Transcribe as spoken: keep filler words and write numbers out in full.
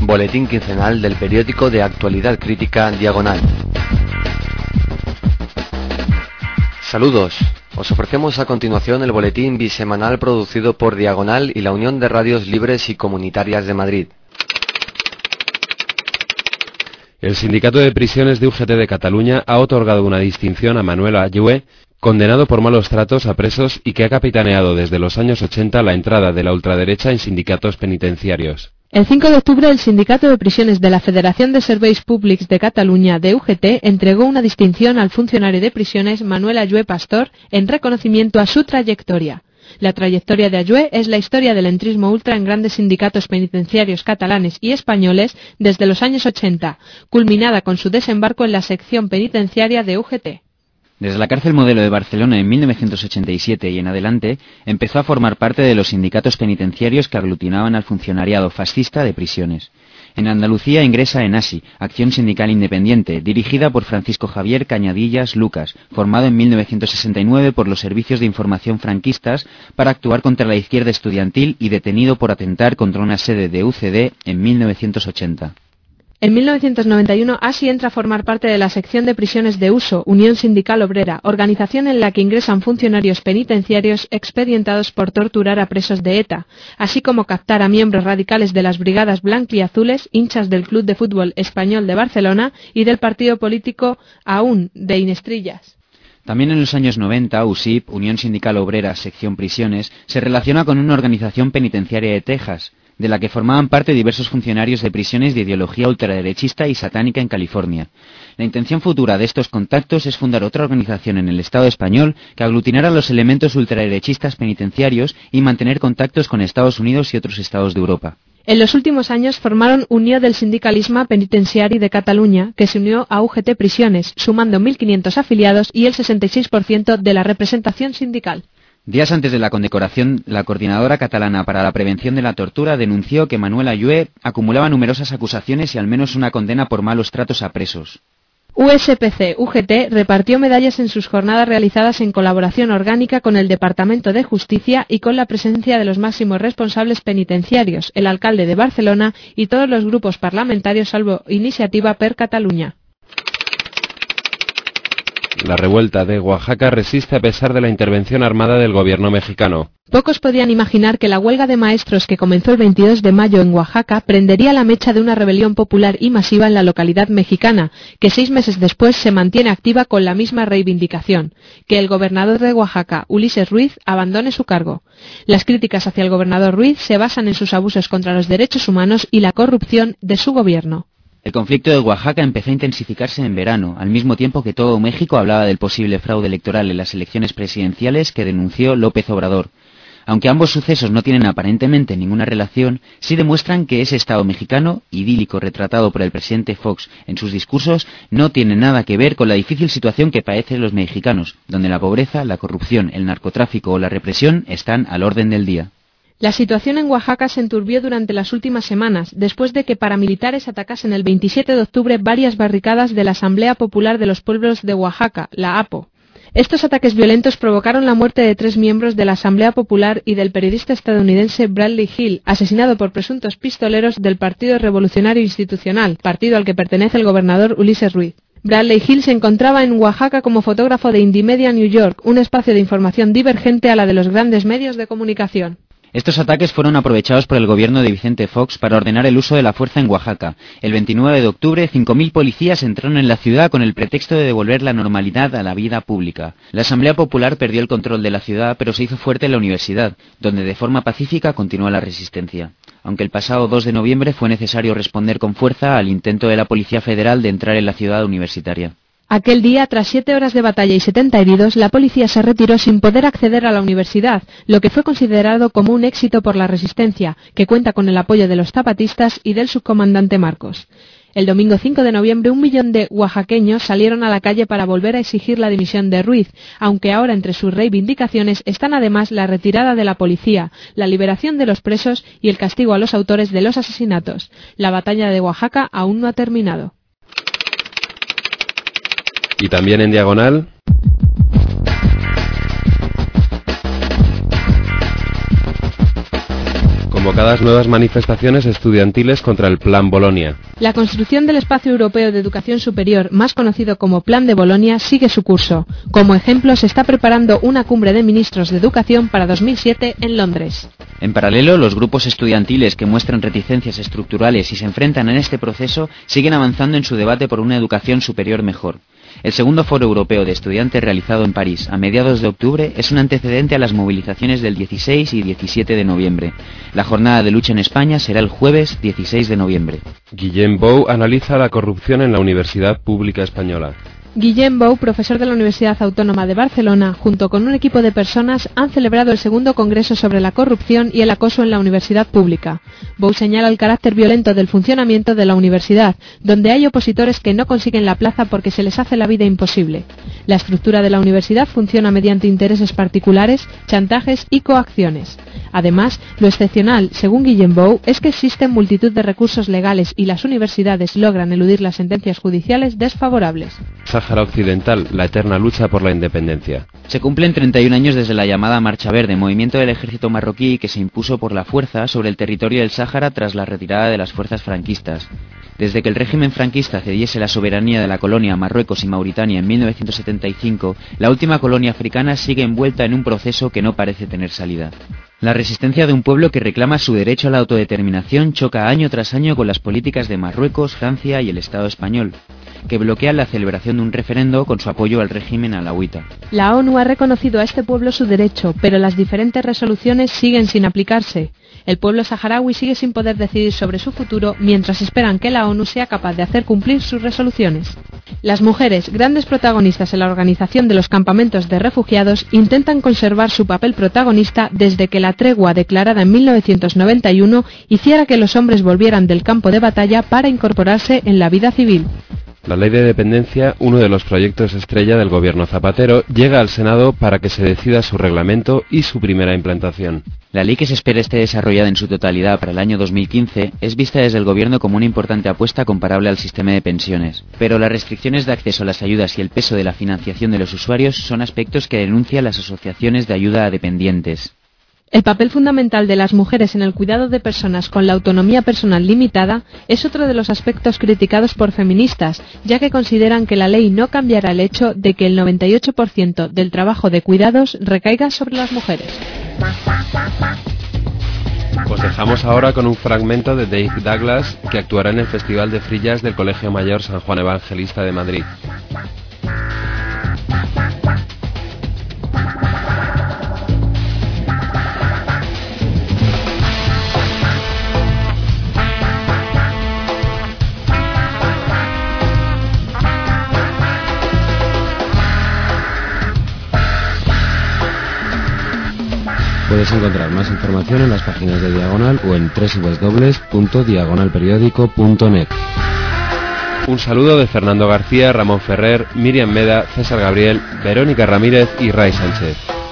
boletín quincenal del periódico de actualidad crítica Diagonal. Saludos, os ofrecemos a continuación el boletín bisemanal producido por Diagonal y la Unión de Radios Libres y Comunitarias de Madrid. El Sindicato de Prisiones de U G T de Cataluña ha otorgado una distinción a Manuel Ayue, condenado por malos tratos a presos y que ha capitaneado desde los años ochenta la entrada de la ultraderecha en sindicatos penitenciarios. El cinco de octubre, el Sindicato de Prisiones de la Federación de Serveis Públics de Cataluña de U G T entregó una distinción al funcionario de prisiones Manuel Ayue Pastor en reconocimiento a su trayectoria. La trayectoria de Ayue es la historia del entrismo ultra en grandes sindicatos penitenciarios catalanes y españoles desde los años ochenta, culminada con su desembarco en la sección penitenciaria de U G T. Desde la cárcel Modelo de Barcelona en mil novecientos ochenta y siete y en adelante, empezó a formar parte de los sindicatos penitenciarios que aglutinaban al funcionariado fascista de prisiones. En Andalucía ingresa en ASI, Acción Sindical Independiente, dirigida por Francisco Javier Cañadillas Lucas, formado en mil novecientos sesenta y nueve por los servicios de información franquistas para actuar contra la izquierda estudiantil y detenido por atentar contra una sede de U C D en mil novecientos ochenta. En mil novecientos noventa y uno, ASI entra a formar parte de la sección de prisiones de uso, Unión Sindical Obrera, organización en la que ingresan funcionarios penitenciarios expedientados por torturar a presos de ETA, así como captar a miembros radicales de las brigadas blanquiazules, hinchas del Club de Fútbol Español de Barcelona y del partido político A U N de Inestrillas. También en los años noventa, U S I P, Unión Sindical Obrera, sección prisiones, se relaciona con una organización penitenciaria de Texas, de la que formaban parte diversos funcionarios de prisiones de ideología ultraderechista y satánica en California. La intención futura de estos contactos es fundar otra organización en el Estado español que aglutinara los elementos ultraderechistas penitenciarios y mantener contactos con Estados Unidos y otros estados de Europa. En los últimos años formaron Unió del Sindicalisme Penitenciari de Cataluña, que se unió a U G T Prisiones, sumando mil quinientos afiliados y el sesenta y seis por ciento de la representación sindical. Días antes de la condecoración, la Coordinadora Catalana para la Prevención de la Tortura denunció que Manuel Ayue acumulaba numerosas acusaciones y al menos una condena por malos tratos a presos. U S P C U G T repartió medallas en sus jornadas realizadas en colaboración orgánica con el Departamento de Justicia y con la presencia de los máximos responsables penitenciarios, el alcalde de Barcelona y todos los grupos parlamentarios salvo Iniciativa per Catalunya. La revuelta de Oaxaca resiste a pesar de la intervención armada del gobierno mexicano. Pocos podían imaginar que la huelga de maestros que comenzó el veintidós de mayo en Oaxaca prendería la mecha de una rebelión popular y masiva en la localidad mexicana, que seis meses después se mantiene activa con la misma reivindicación, que el gobernador de Oaxaca, Ulises Ruiz, abandone su cargo. Las críticas hacia el gobernador Ruiz se basan en sus abusos contra los derechos humanos y la corrupción de su gobierno. El conflicto de Oaxaca empezó a intensificarse en verano, al mismo tiempo que todo México hablaba del posible fraude electoral en las elecciones presidenciales que denunció López Obrador. Aunque ambos sucesos no tienen aparentemente ninguna relación, sí demuestran que ese Estado mexicano, idílico retratado por el presidente Fox en sus discursos, no tiene nada que ver con la difícil situación que padecen los mexicanos, donde la pobreza, la corrupción, el narcotráfico o la represión están al orden del día. La situación en Oaxaca se enturbió durante las últimas semanas, después de que paramilitares atacasen el veintisiete de octubre varias barricadas de la Asamblea Popular de los Pueblos de Oaxaca, la A P O. Estos ataques violentos provocaron la muerte de tres miembros de la Asamblea Popular y del periodista estadounidense Bradley Hill, asesinado por presuntos pistoleros del Partido Revolucionario Institucional, partido al que pertenece el gobernador Ulises Ruiz. Bradley Hill se encontraba en Oaxaca como fotógrafo de Indymedia New York, un espacio de información divergente a la de los grandes medios de comunicación. Estos ataques fueron aprovechados por el gobierno de Vicente Fox para ordenar el uso de la fuerza en Oaxaca. El veintinueve de octubre, cinco mil policías entraron en la ciudad con el pretexto de devolver la normalidad a la vida pública. La Asamblea Popular perdió el control de la ciudad, pero se hizo fuerte en la universidad, donde de forma pacífica continuó la resistencia. Aunque el pasado dos de noviembre fue necesario responder con fuerza al intento de la Policía Federal de entrar en la ciudad universitaria. Aquel día, tras siete horas de batalla y setenta heridos, la policía se retiró sin poder acceder a la universidad, lo que fue considerado como un éxito por la resistencia, que cuenta con el apoyo de los zapatistas y del subcomandante Marcos. El domingo cinco de noviembre, un millón de oaxaqueños salieron a la calle para volver a exigir la dimisión de Ruiz, aunque ahora entre sus reivindicaciones están además la retirada de la policía, la liberación de los presos y el castigo a los autores de los asesinatos. La batalla de Oaxaca aún no ha terminado. Y también en Diagonal. Convocadas nuevas manifestaciones estudiantiles contra el Plan Bolonia. La construcción del espacio europeo de educación superior, más conocido como Plan de Bolonia, sigue su curso. Como ejemplo, se está preparando una cumbre de ministros de educación para dos mil siete en Londres. En paralelo, los grupos estudiantiles que muestran reticencias estructurales y se enfrentan en este proceso siguen avanzando en su debate por una educación superior mejor. El segundo Foro Europeo de Estudiantes realizado en París a mediados de octubre es un antecedente a las movilizaciones del dieciséis y diecisiete de noviembre. La jornada de lucha en España será el jueves dieciséis de noviembre. Guillem Bou analiza la corrupción en la Universidad Pública Española. Guillem Bou, profesor de la Universidad Autónoma de Barcelona, junto con un equipo de personas, han celebrado el segundo Congreso sobre la corrupción y el acoso en la universidad pública. Bou señala el carácter violento del funcionamiento de la universidad, donde hay opositores que no consiguen la plaza porque se les hace la vida imposible. La estructura de la universidad funciona mediante intereses particulares, chantajes y coacciones. Además, lo excepcional, según Guillem Bou, es que existen multitud de recursos legales y las universidades logran eludir las sentencias judiciales desfavorables. Sáhara Occidental, la eterna lucha por la independencia. Se cumplen treinta y un años desde la llamada Marcha Verde, movimiento del ejército marroquí que se impuso por la fuerza sobre el territorio del Sáhara tras la retirada de las fuerzas franquistas. Desde que el régimen franquista cediese la soberanía de la colonia a Marruecos y Mauritania en mil novecientos setenta y cinco, la última colonia africana sigue envuelta en un proceso que no parece tener salida. La resistencia de un pueblo que reclama su derecho a la autodeterminación choca año tras año con las políticas de Marruecos, Francia y el Estado español, que bloquean la celebración de un referendo con su apoyo al régimen alauita. La ONU ha reconocido a este pueblo su derecho, pero las diferentes resoluciones siguen sin aplicarse. El pueblo saharaui sigue sin poder decidir sobre su futuro mientras esperan que la ONU sea capaz de hacer cumplir sus resoluciones. Las mujeres, grandes protagonistas en la organización de los campamentos de refugiados, intentan conservar su papel protagonista desde que la tregua declarada en mil novecientos noventa y uno hiciera que los hombres volvieran del campo de batalla para incorporarse en la vida civil. La ley de dependencia, uno de los proyectos estrella del gobierno Zapatero, llega al Senado para que se decida su reglamento y su primera implantación. La ley, que se espera esté desarrollada en su totalidad para el año dos mil quince, es vista desde el gobierno como una importante apuesta comparable al sistema de pensiones. Pero las restricciones de acceso a las ayudas y el peso de la financiación de los usuarios son aspectos que denuncian las asociaciones de ayuda a dependientes. El papel fundamental de las mujeres en el cuidado de personas con la autonomía personal limitada es otro de los aspectos criticados por feministas, ya que consideran que la ley no cambiará el hecho de que el noventa y ocho por ciento del trabajo de cuidados recaiga sobre las mujeres. Os dejamos ahora con un fragmento de Dave Douglas, que actuará en el Festival de Free Jazz del Colegio Mayor San Juan Evangelista de Madrid. Puedes encontrar más información en las páginas de Diagonal o en doble u doble u doble u punto diagonal periódico punto net. Un saludo de Fernando García, Ramón Ferrer, Miriam Meda, César Gabriel, Verónica Ramírez y Ray Sánchez.